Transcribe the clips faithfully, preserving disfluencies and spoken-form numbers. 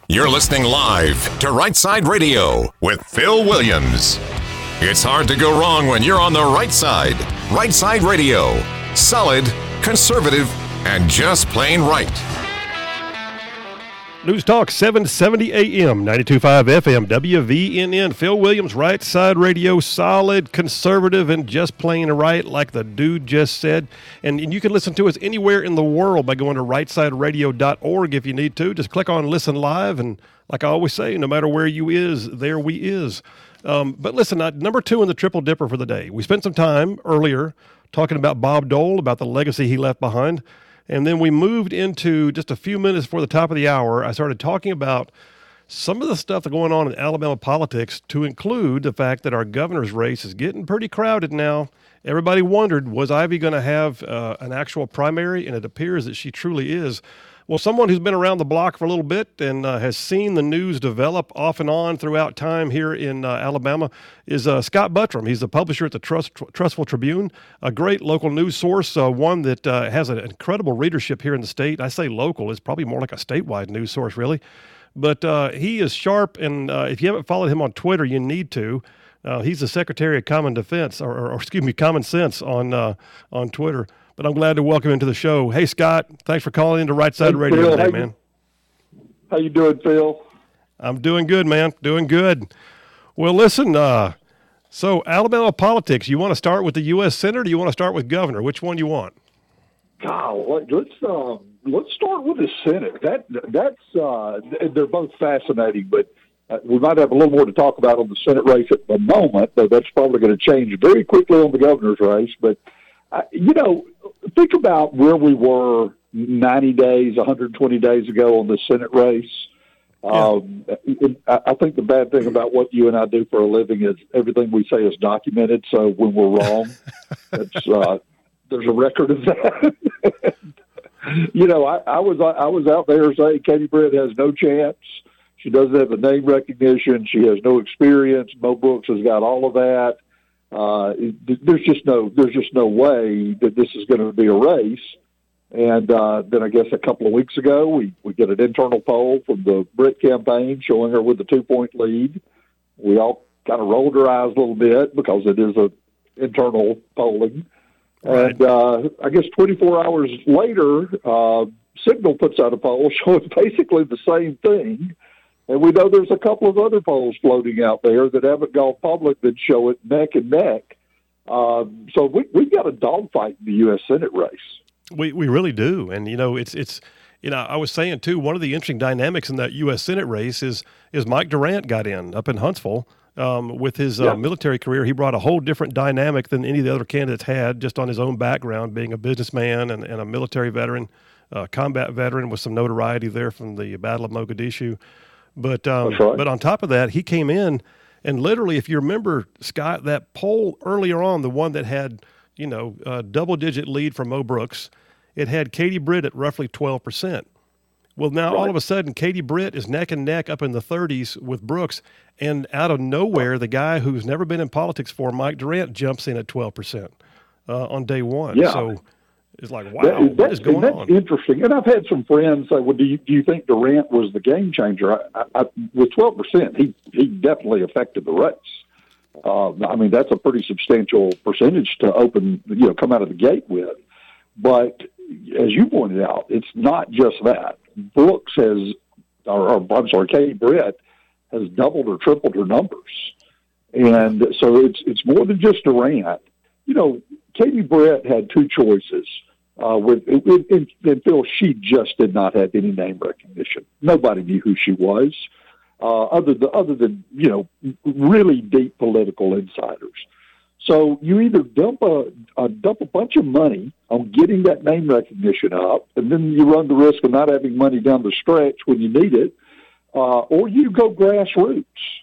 You're listening live to Right Side Radio with Phil Williams. It's hard to go wrong when you're on the right side. Right Side Radio. Solid, conservative, and just plain right. News Talk seven seventy A M, ninety-two point five F M, W V N N. Phil Williams, Right Side Radio, solid, conservative, and just plain right, like the dude just said. And, and you can listen to us anywhere in the world by going to right side radio dot org if you need to. Just click on Listen Live, and like I always say, no matter where you is, there we is. Um, but listen, uh, number two in the Triple Dipper for the day. We spent some time earlier talking about Bob Dole, about the legacy he left behind. And then we moved into just a few minutes before the top of the hour. I started talking about some of the stuff that's going on in Alabama politics, to include the fact that our governor's race is getting pretty crowded now. Everybody wondered, was Ivy going to have uh, an actual primary? And it appears that she truly is. Well, someone who's been around the block for a little bit and uh, has seen the news develop off and on throughout time here in uh, Alabama is uh, Scott Buttram. He's the publisher at the Trust, Trustful Tribune, a great local news source, uh, one that uh, has an incredible readership here in the state. I say local, it's probably more like a statewide news source, really. But uh, he is sharp, and uh, if you haven't followed him on Twitter, you need to. Uh, he's the Secretary of Common Defense, or, or, or excuse me, Common Sense on uh, on Twitter. But I'm glad to welcome him to the show. Hey, Scott, thanks for calling into Right Side hey, Radio Phil, today, how man. You, how you doing, Phil? I'm doing good, man. Doing good. Well, listen, uh, so Alabama politics, you want to start with the U S Senate, or you want to start with governor? Which one you want? God, let's uh, let's start with the Senate. That that's uh, they're both fascinating, but uh, we might have a little more to talk about on the Senate race at the moment. Though that's probably going to change very quickly on the governor's race. But uh, you know, think about where we were ninety days, one hundred twenty days ago on the Senate race. Yeah. Um, it, I think the bad thing about what you and I do for a living is everything we say is documented. So when we're wrong, it's, uh, there's a record of that. You know, I, I was I was out there saying Katie Britt has no chance. She doesn't have the name recognition. She has no experience. Mo Brooks has got all of that. Uh, it, there's just no there's just no way that this is going to be a race. And uh, then I guess a couple of weeks ago, we, we get an internal poll from the Britt campaign showing her with a two-point lead. We all kind of rolled our eyes a little bit because it is a internal polling. Right. And uh, I guess twenty-four hours later, uh, Signal puts out a poll showing basically the same thing. And we know there's a couple of other polls floating out there that haven't gone public that show it neck and neck. Uh, so we, we've got a dogfight in the U S Senate race. We we really do. And, you know, it's, it's you know, I was saying, too, one of the interesting dynamics in that U S Senate race is is Mike Durant got in up in Huntsville. Um, with his uh, yeah. military career, he brought a whole different dynamic than any of the other candidates had, just on his own background, being a businessman and, and a military veteran, uh, combat veteran with some notoriety there from the Battle of Mogadishu. But um, right. but on top of that, he came in, and literally, if you remember, Scott, that poll earlier on, the one that had, you know, a double-digit lead from Mo Brooks, it had Katie Britt at roughly twelve percent. Well, now, right. all of a sudden, Katie Britt is neck and neck up in the thirties with Brooks, and out of nowhere, the guy who's never been in politics before, Mike Durant, jumps in at twelve percent uh, on day one. Yeah. So it's like, wow, that, what that, is going that's on? Interesting. And I've had some friends say, well, do you, do you think Durant was the game changer? I, I, I, with twelve percent, he, he definitely affected the race. Uh, I mean, that's a pretty substantial percentage to open, you know, come out of the gate with. But as you pointed out, it's not just that. Brooks has, or, or I'm sorry, Katie Britt has doubled or tripled her numbers. And so it's it's more than just Durant. You know, Katie Britt had two choices. Uh, with and, and Phil, she just did not have any name recognition. Nobody knew who she was, uh, other than other than you know really deep political insiders. So you either dump a, a dump a bunch of money on getting that name recognition up, and then you run the risk of not having money down the stretch when you need it, uh, or you go grassroots.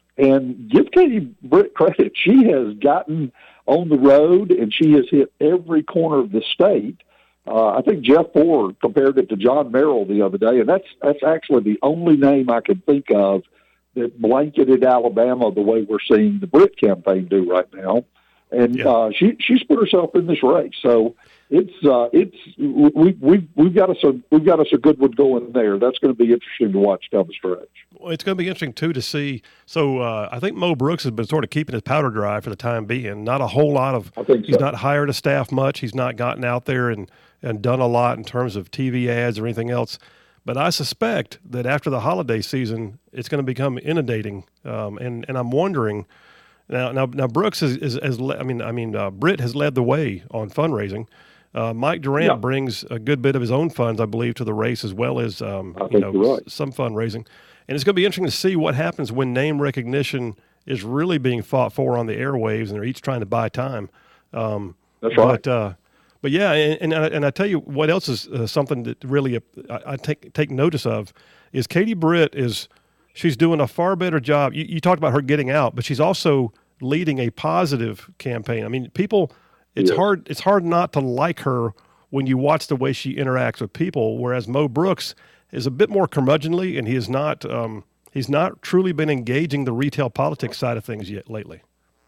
And give Katie Britt credit; she has gotten on the road, and she has hit every corner of the state. Uh, I think Jeff Ford compared it to John Merrill the other day, and that's that's actually the only name I can think of that blanketed Alabama the way we're seeing the Britt campaign do right now. And yeah. uh, she she's put herself in this race. So it's uh, it's we we we've got us a we've got us a good one going there. That's going to be interesting to watch down the stretch. Well, it's going to be interesting too to see. So uh, I think Mo Brooks has been sort of keeping his powder dry for the time being. Not a whole lot of. I think so. He's not hired a staff much. He's not gotten out there and and done a lot in terms of T V ads or anything else. But I suspect that after the holiday season, it's going to become inundating. Um, and and I'm wondering. Now, now, now, Brooks is, is, is I mean, I mean, uh, Britt has led the way on fundraising. Uh, Mike Durant yeah. brings a good bit of his own funds, I believe, to the race as well as um, I you think know you're right. some fundraising. And it's going to be interesting to see what happens when name recognition is really being fought for on the airwaves, and they're each trying to buy time. Um, That's right. But, uh, but yeah, and and I, and I tell you what else is uh, something that really uh, I, I take take notice of is Katie Britt is. She's doing a far better job. You, you talked about her getting out, but she's also leading a positive campaign. I mean, people, it's yeah. hard, it's hard not to like her when you watch the way she interacts with people. Whereas Mo Brooks is a bit more curmudgeonly, and he is not, um, he's not truly been engaging the retail politics side of things yet lately.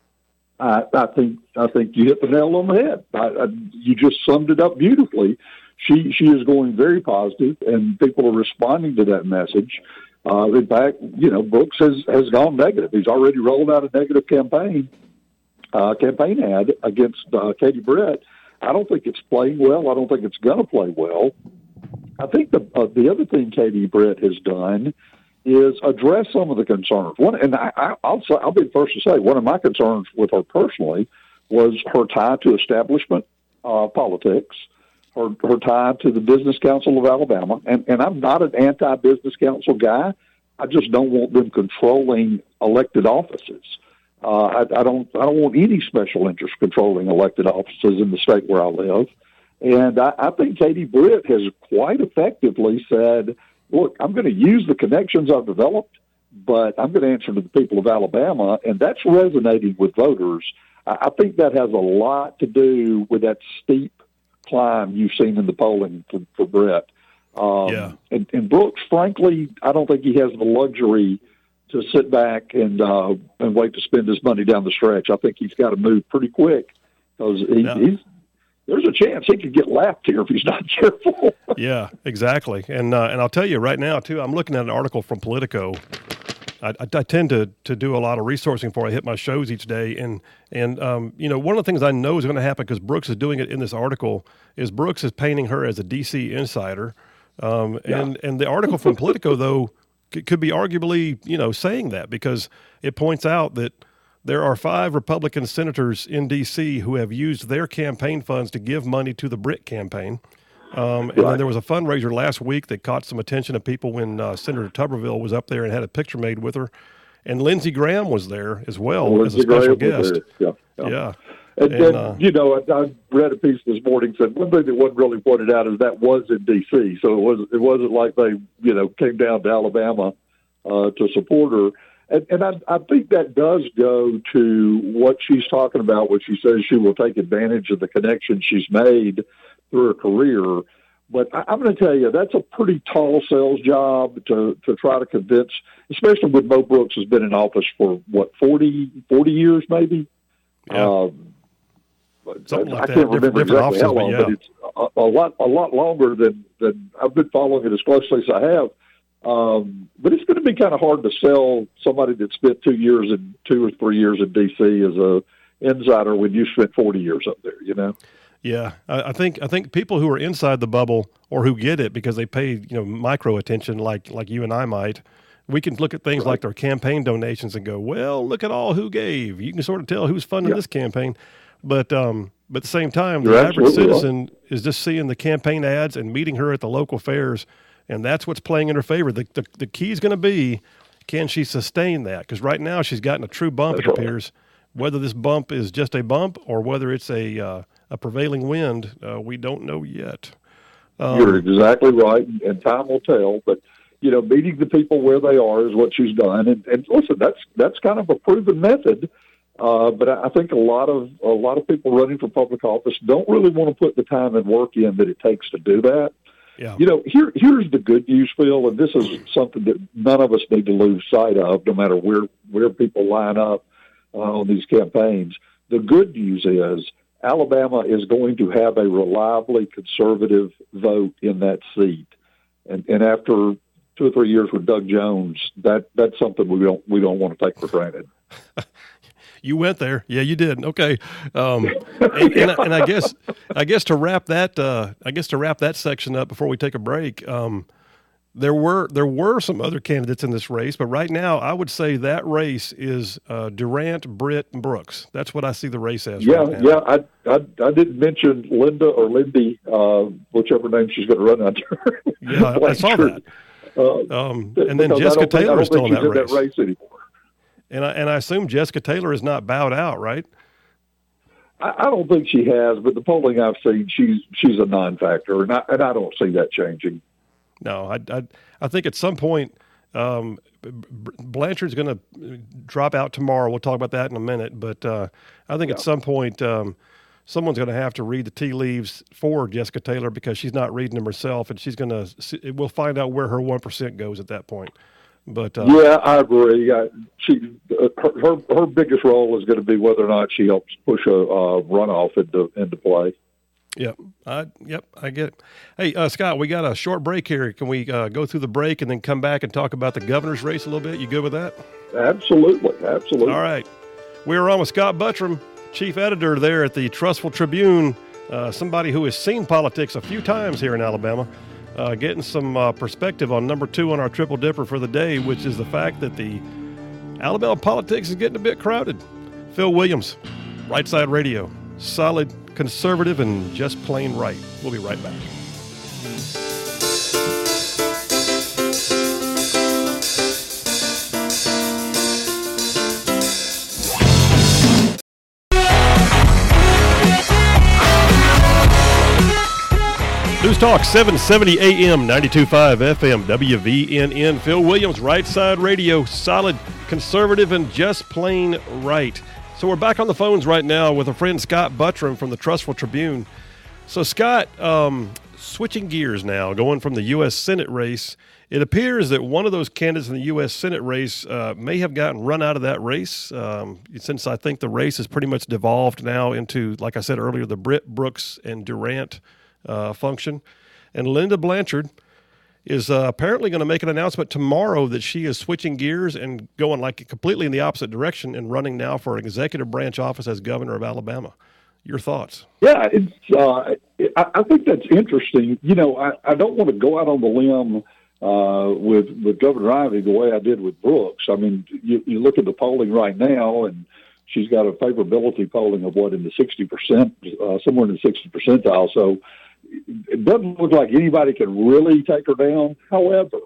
I, I think, I think you hit the nail on the head. I, I, you just summed it up beautifully. She, she is going very positive, and people are responding to that message. Uh, in fact, you know, Brooks has, has gone negative. He's already rolled out a negative campaign uh, campaign ad against uh, Katie Britt. I don't think it's playing well. I don't think it's going to play well. I think the uh, the other thing Katie Britt has done is address some of the concerns. One, and I, I, I'll say, I'll be the first to say one of my concerns with her personally was her tie to establishment uh, politics. Her, her tie to the Business Council of Alabama, and, and I'm not an anti-business council guy. I just don't want them controlling elected offices. Uh, I, I don't. I don't want any special interest controlling elected offices in the state where I live. And I, I think Katie Britt has quite effectively said, "Look, I'm going to use the connections I've developed, but I'm going to answer to the people of Alabama," and that's resonating with voters. I, I think that has a lot to do with that steep climb you've seen in the polling for, for Brett. Um, yeah. and, and Brooks, frankly, I don't think he has the luxury to sit back and uh, and wait to spend his money down the stretch. I think he's got to move pretty quick because he, yeah. he's there's a chance he could get lapped here if he's not careful. Yeah, exactly. And uh, and I'll tell you right now too. I'm looking at an article from Politico. I, I, I tend to, to do a lot of resourcing before I hit my shows each day. And, and um, you know, one of the things I know is going to happen because Brooks is doing it in this article is Brooks is painting her as a D C insider. Um, Yeah. and, and the article from Politico, though, c- could be arguably, you know, saying that because it points out that there are five Republican senators in D C who have used their campaign funds to give money to the Britt campaign. Um, and Right. then there was a fundraiser last week that caught some attention of people when uh, Senator Tuberville was up there and had a picture made with her. And Lindsey Graham was there as well Well, as a Lindsey special Graham was guest. there. Yeah, yeah. Yeah. And, And, and uh, you know, I, I read a piece this morning said one thing that wasn't really pointed out is that was in D C, so it was it wasn't like they you know came down to Alabama uh, to support her. And, and I, I think that does go to what she's talking about when she says she will take advantage of the connections she's made through her career. But I, I'm going to tell you, that's a pretty tall sales job to, to try to convince, especially when Mo Brooks has been in office for, what, forty, forty years maybe? Yeah. Um, Something like I that. can't Different- remember different exactly how offices, but long, yeah. but it's a, a lot a lot longer than, than I've been following it as closely as I have. Um, but it's going to be kind of hard to sell somebody that spent two years and two or three years in D C as a insider when you spent forty years up there, you know? Yeah, I, I think I think people who are inside the bubble or who get it because they pay you know micro attention like like you and I might, we can look at things Right. like their campaign donations and go, well, look at all who gave. You can sort of tell who's funding Yeah. this campaign, but um, but at the same time, You're the average absolutely right. citizen is just seeing the campaign ads and meeting her at the local fairs, and that's what's playing in her favor. The the, the key is going to be, can she sustain that? Because right now she's gotten a true bump. That's It right. appears. Whether this bump is just a bump or whether it's a uh, a prevailing wind, uh, we don't know yet. Um, You're exactly right, and time will tell. But you know, meeting the people where they are is what she's done. And, and listen, that's that's kind of a proven method. Uh, but I I think a lot of a lot of people running for public office don't really want to put the time and work in that it takes to do that. Yeah. You know, here here's the good news, Phil, and this is something that none of us need to lose sight of, no matter where where people line up uh, on these campaigns. The good news is Alabama is going to have a reliably conservative vote in that seat. And, and after two or three years with Doug Jones, that, that's something we don't we don't want to take for granted. You went there, yeah, you did. Okay, um, and, and, and I guess I guess to wrap that uh, I guess to wrap that section up before we take a break, um, there were there were some other candidates in this race, but right now I would say that race is uh, Durant, Britt, and Brooks. That's what I see the race as. Yeah, right now. yeah. I, I I didn't mention Linda or Lindy, uh, whichever name she's going to run under. Yeah, I saw that. Uh, um, and then Jessica Taylor is still in that in race. that race anymore. And I, and I assume Jessica Taylor is not bowed out, right? I, I don't think she has, but the polling I've seen, she's she's a non-factor, and I, and I don't see that changing. No, I, I, I think at some point um, Blanchard's going to drop out tomorrow. We'll talk about that in a minute, but uh, I think yeah. at some point um, someone's going to have to read the tea leaves for Jessica Taylor because she's not reading them herself, and she's going to. We'll find out where her one percent goes at that point. But uh, yeah, I agree. I, she uh, her, her her biggest role is going to be whether or not she helps push a uh, runoff into into play. Yep, I yep, I get it. Hey, uh, Scott, we got a short break here. Can we uh, go through the break and then come back and talk about the governor's race a little bit? You good with that? Absolutely, absolutely. All right, we're on with Scott Buttram, chief editor there at the Trussville Tribune. Uh, somebody who has seen politics a few times here in Alabama. Uh, getting some uh, perspective on number two on our Triple Dipper for the day, which is the fact that the Alabama politics is getting a bit crowded. Phil Williams, Right Side Radio, solid, conservative, and just plain right. We'll be right back. News Talk seven seventy A M, ninety-two point five F M, W V N N. Phil Williams, Right Side Radio, solid, conservative, and just plain right. So we're back on the phones right now with a friend, Scott Buttram from the Trussville Tribune. So, Scott, um, switching gears now, going from the U S Senate race, it appears that one of those candidates in the U S Senate race uh, may have gotten run out of that race, um, since I think the race has pretty much devolved now into, like I said earlier, the Britt, Brooks, and Durant Uh, function. And Linda Blanchard is uh, apparently going to make an announcement tomorrow that she is switching gears and going like completely in the opposite direction and running now for an executive branch office as governor of Alabama. Your thoughts? Yeah, it's. Uh, I, I think that's interesting. You know, I, I don't want to go out on the limb uh, with with Governor Ivey the way I did with Brooks. I mean, you, you look at the polling right now, and she's got a favorability polling of what in the sixty percent, uh, somewhere in the sixty percentile. So it doesn't look like anybody can really take her down. However,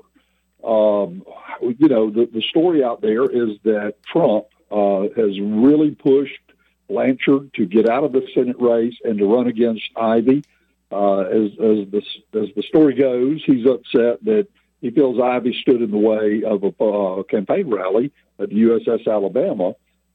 um, you know, the, the story out there is that Trump uh, has really pushed Blanchard to get out of the Senate race and to run against Ivey. Uh, as, as, the, as the story goes, he's upset that he feels Ivey stood in the way of a uh, campaign rally at the U S S Alabama.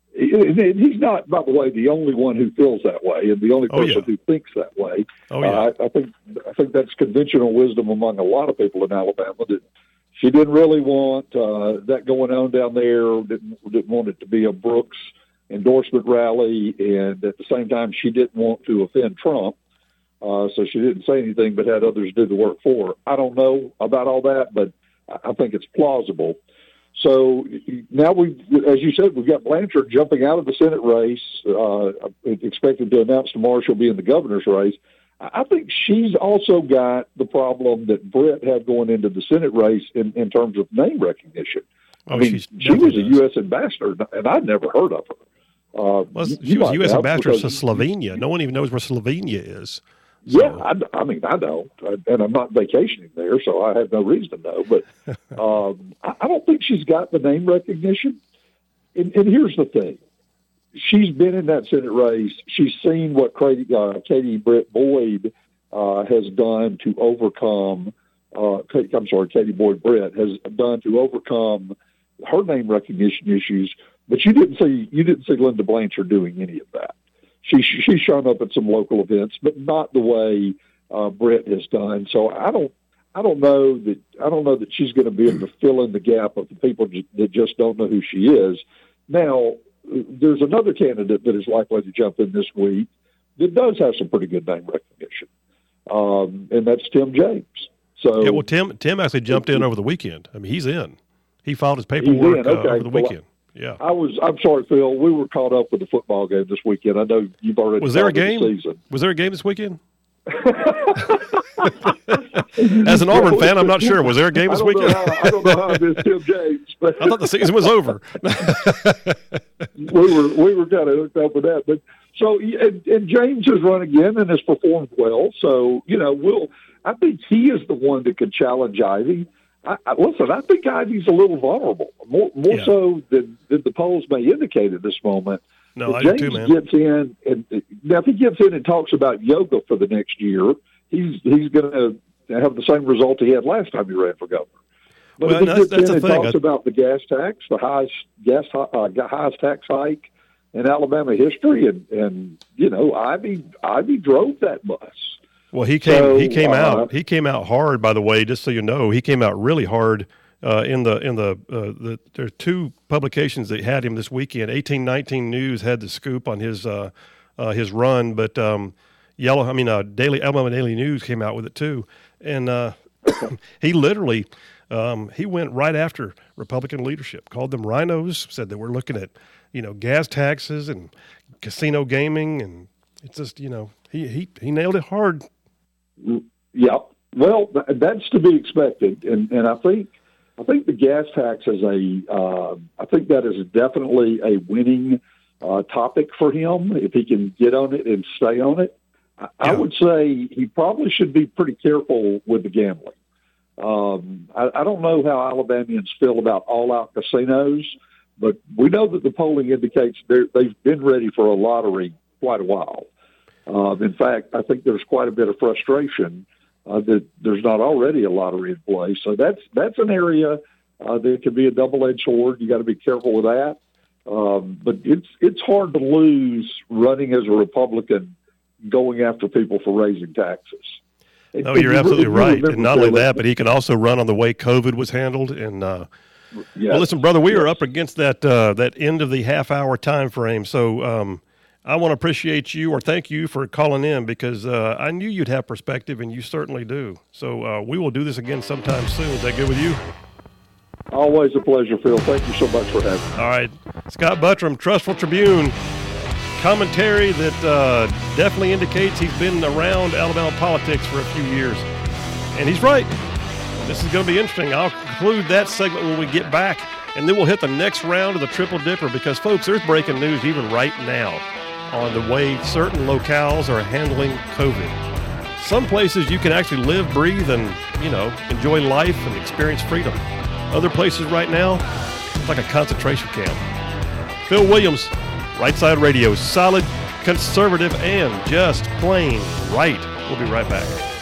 He's not, by the way, the only one who feels that way, and the only person oh, yeah. who thinks that way. Oh, yeah. uh, I, I think I think that's conventional wisdom among a lot of people in Alabama. That she didn't really want uh, that going on down there. Didn't didn't want it to be a Brooks endorsement rally, and at the same time, she didn't want to offend Trump. Uh, so she didn't say anything, but had others do the work for her. I don't know about all that, but I think it's plausible. So now we, as you said, we've got Blanchard jumping out of the Senate race, uh, expected to announce tomorrow she'll be in the governor's race. I think she's also got the problem that Britt had going into the Senate race in, in terms of name recognition. Oh, I mean, she was a U S ambassador, and I'd never heard of her. Uh, well, she was U S ambassador to Slovenia. No one even knows where Slovenia is. So. Yeah, I, I mean, I don't, and I'm not vacationing there, so I have no reason to know. But um, I, I don't think she's got the name recognition. And, and here's the thing: she's been in that Senate race. She's seen what Katie, uh, Katie Britt Boyd uh, has done to overcome. Uh, I'm sorry, Katie Boyd Britt has done to overcome her name recognition issues. But you didn't see you didn't see Linda Blanchard doing any of that. She she's shown up at some local events, but not the way uh, Britt has done. So I don't I don't know that I don't know that she's going to be able to fill in the gap of the people that just don't know who she is. Now, there's another candidate that is likely to jump in this week, that does have some pretty good name recognition, um, and that's Tim James. So yeah, well, Tim Tim actually jumped in over the weekend. I mean, he's in. He filed his paperwork okay. uh, over the well, weekend. Yeah, I was. I'm sorry, Phil. We were caught up with the football game this weekend. I know you've already. Was there a game? The season. Was there a game this weekend? As an Auburn fan, I'm not sure. Was there a game this I don't weekend? Know how, I don't know how I missed Tim James, but I thought the season was over. we were we were kind of hooked up with that. But so and, and James has run again and has performed well. So you know, we'll. I think he is the one that could challenge Ivy. I, I, listen, I think Ivy's a little vulnerable, more more yeah. so than, than the polls may indicate at this moment. No, if I James do too, man. gets in, and now if he gets in and talks about yoga for the next year, he's he's going to have the same result he had last time he ran for governor. But Well, if he that's- gets that's in the and thing. talks I- about the gas tax, the highest gas uh, highest tax hike in Alabama history, and and you know, Ivy Ivy drove that bus. Well, he came. So, he came uh, out. He came out hard. By the way, just so you know, he came out really hard uh, in the in the uh, the. There are two publications that had him this weekend. eighteen nineteen News had the scoop on his uh, uh, his run, but um, Yellow. I mean, uh, Daily Alabama Daily News came out with it too, and uh, he literally um, he went right after Republican leadership, called them rhinos, said that we're looking at you know gas taxes and casino gaming, and it's just you know he he he nailed it hard. Yeah, well, th- that's to be expected, and and I think I think the gas tax is a uh, I think that is definitely a winning uh, topic for him if he can get on it and stay on it. I, Yeah. I would say he probably should be pretty careful with the gambling. Um, I, I don't know how Alabamians feel about all-out casinos, but we know that the polling indicates they're- they've been ready for a lottery quite a while. Uh, in fact, I think there's quite a bit of frustration uh, that there's not already a lottery in place. So that's that's an area uh, that can be a double-edged sword. You got to be careful with that. Um, but it's it's hard to lose running as a Republican, going after people for raising taxes. No, If you're you- absolutely if you right. remember, And not only Phil, that, but he can also run on the way COVID was handled. And uh, yeah. well, listen, brother, we are Yes. up against that uh, that end of the half hour time frame. So um, I want to appreciate you or thank you for calling in because uh, I knew you'd have perspective, and you certainly do. So uh, we will do this again sometime soon. Is that good with you? Always a pleasure, Phil. Thank you so much for having me. All right, Scott Buttram, Trustful Tribune. Commentary that uh, definitely indicates he's been around Alabama politics for a few years. And he's right. This is going to be interesting. I'll conclude that segment when we get back, and then we'll hit the next round of the Triple Dipper because, folks, there's breaking news even right now on the way certain locales are handling COVID. Some places you can actually live, breathe, and, you know, enjoy life and experience freedom. Other places right now, it's like a concentration camp. Phil Williams, Right Side Radio, solid, conservative, and just plain right. We'll be right back.